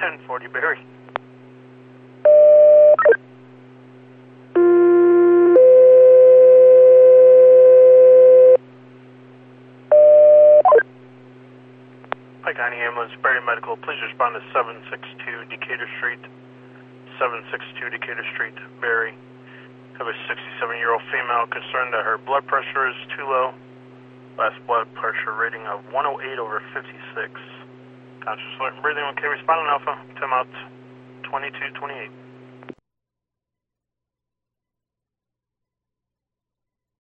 1040 Barry. Pike County Ambulance, Barry Medical, please respond to 762 Decatur Street. 762 Decatur Street, Barry. Have a 67-year-old female concerned that her blood pressure is too low. Last blood pressure rating of 108/56. Conscious, alert, and breathing. Okay, responding Alpha. Time out 2228.